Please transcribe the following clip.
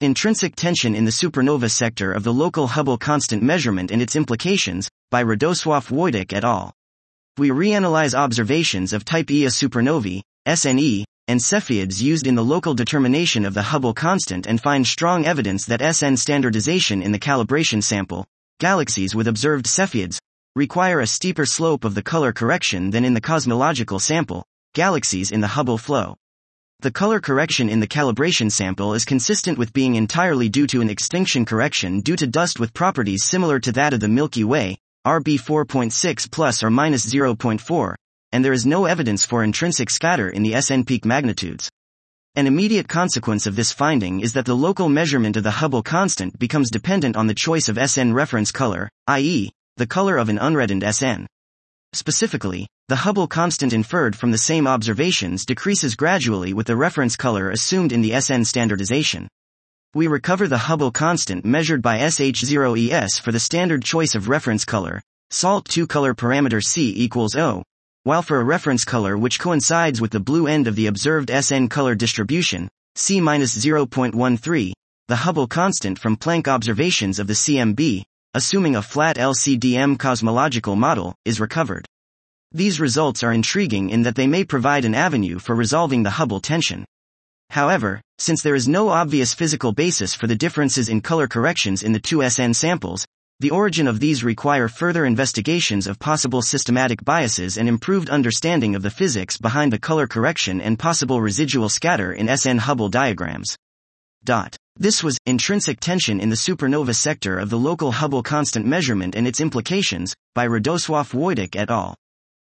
Intrinsic Tension in the Supernova Sector of the Local Hubble Constant Measurement and Its Implications, by Radosław-Wojtek et al. We reanalyze observations of type Ia supernovae, SNE, and Cepheids used in the local determination of the Hubble constant and find strong evidence that SN standardization in the calibration sample, galaxies with observed Cepheids, require a steeper slope of the color correction than in the cosmological sample, galaxies in the Hubble flow. The color correction in the calibration sample is consistent with being entirely due to an extinction correction due to dust with properties similar to that of the Milky Way, RB 4.6 plus or minus 0.4, and there is no evidence for intrinsic scatter in the SN peak magnitudes. An immediate consequence of this finding is that the local measurement of the Hubble constant becomes dependent on the choice of SN reference color, i.e., the color of an unreddened SN. Specifically, the Hubble constant inferred from the same observations decreases gradually with the reference color assumed in the SN standardization. We recover the Hubble constant measured by SH0ES for the standard choice of reference color, SALT2 color parameter C equals O, while for a reference color which coincides with the blue end of the observed SN color distribution, C-0.13, the Hubble constant from Planck observations of the CMB, assuming a flat LCDM cosmological model, is recovered. These results are intriguing in that they may provide an avenue for resolving the Hubble tension. However, since there is no obvious physical basis for the differences in color corrections in the two SN samples, the origin of these require further investigations of possible systematic biases and improved understanding of the physics behind the color correction and possible residual scatter in SN Hubble diagrams. This was Intrinsic Tension in the Supernova Sector of the Local Hubble Constant Measurement and Its Implications, by Radosław-Wojtek et al.